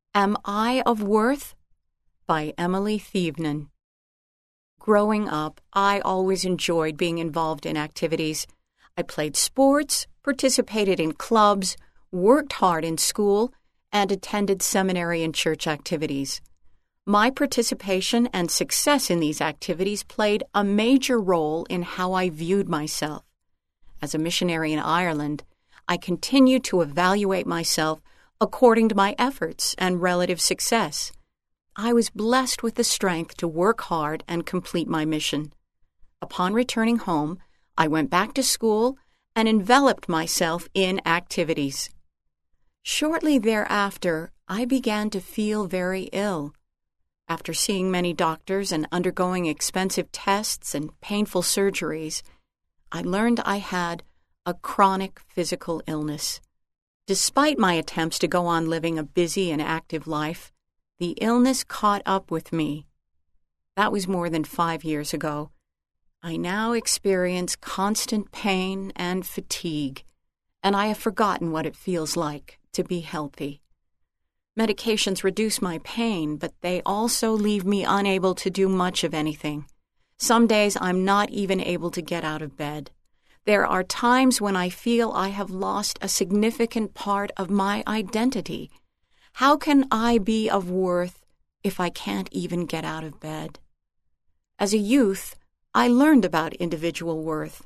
Am I of Worth? By Emily Thievnen. Growing up, I always enjoyed being involved in activities. I played sports, participated in clubs, worked hard in school, and attended seminary and church activities. My participation and success in these activities played a major role in how I viewed myself. As a missionary in Ireland, I continued to evaluate myself according to my efforts and relative success. I was blessed with the strength to work hard and complete my mission. Upon returning home, I went back to school and enveloped myself in activities. Shortly thereafter, I began to feel very ill. After seeing many doctors and undergoing expensive tests and painful surgeries, I learned I had a chronic physical illness. Despite my attempts to go on living a busy and active life, the illness caught up with me. That was more than 5 years ago. I now experience constant pain and fatigue, and I have forgotten what it feels like to be healthy. Medications reduce my pain, but they also leave me unable to do much of anything. Some days I'm not even able to get out of bed. There are times when I feel I have lost a significant part of my identity. How can I be of worth if I can't even get out of bed? As a youth, I learned about individual worth.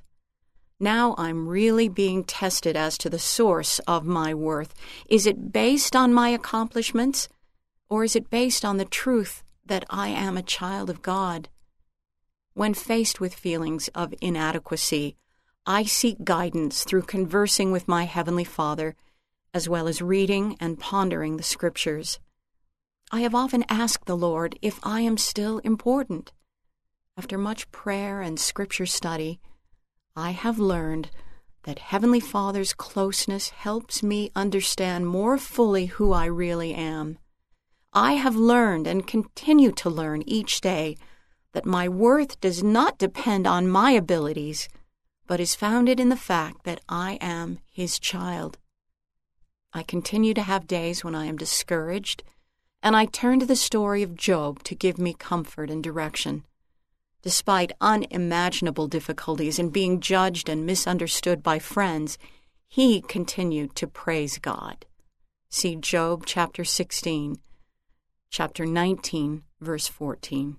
Now I'm really being tested as to the source of my worth. Is it based on my accomplishments, or is it based on the truth that I am a child of God? When faced with feelings of inadequacy, I seek guidance through conversing with my Heavenly Father, as well as reading and pondering the Scriptures. I have often asked the Lord if I am still important. After much prayer and Scripture study, I have learned that Heavenly Father's closeness helps me understand more fully who I really am. I have learned and continue to learn each day that my worth does not depend on my abilities, but is founded in the fact that I am His child. I continue to have days when I am discouraged, and I turn to the story of Job to give me comfort and direction. Despite unimaginable difficulties in being judged and misunderstood by friends, he continued to praise God. See Job chapter 16, chapter 19, verse 14.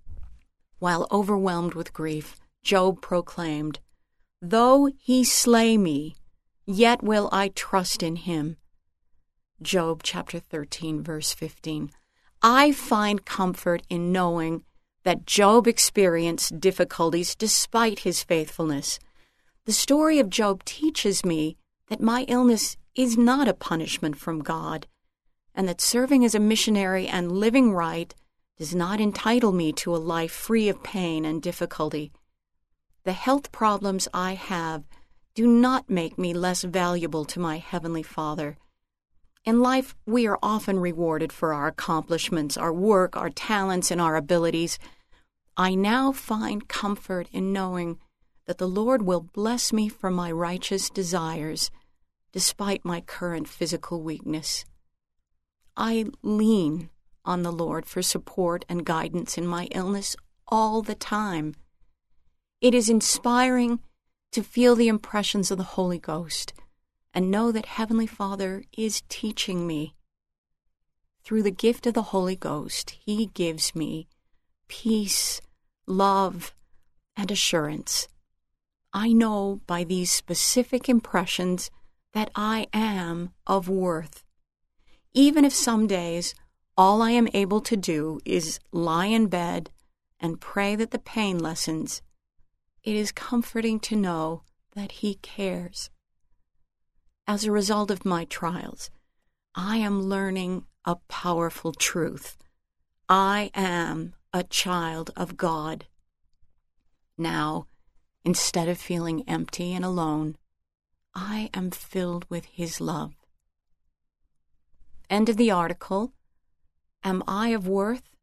While overwhelmed with grief, Job proclaimed, "Though he slay me, yet will I trust in him." Job chapter 13, verse 15. I find comfort in knowing that Job experienced difficulties despite his faithfulness. The story of Job teaches me that my illness is not a punishment from God, and that serving as a missionary and living right does not entitle me to a life free of pain and difficulty. The health problems I have do not make me less valuable to my Heavenly Father. In life, we are often rewarded for our accomplishments, our work, our talents, and our abilities. I now find comfort in knowing that the Lord will bless me for my righteous desires, despite my current physical weakness. I lean on the Lord for support and guidance in my illness all the time. It is inspiring to feel the impressions of the Holy Ghost and know that Heavenly Father is teaching me. Through the gift of the Holy Ghost, He gives me peace, love, and assurance. I know by these specific impressions that I am of worth. Even if some days all I am able to do is lie in bed and pray that the pain lessens, it is comforting to know that He cares. As a result of my trials, I am learning a powerful truth. I am a child of God. Now, instead of feeling empty and alone, I am filled with His love. End of the article. Am I of worth?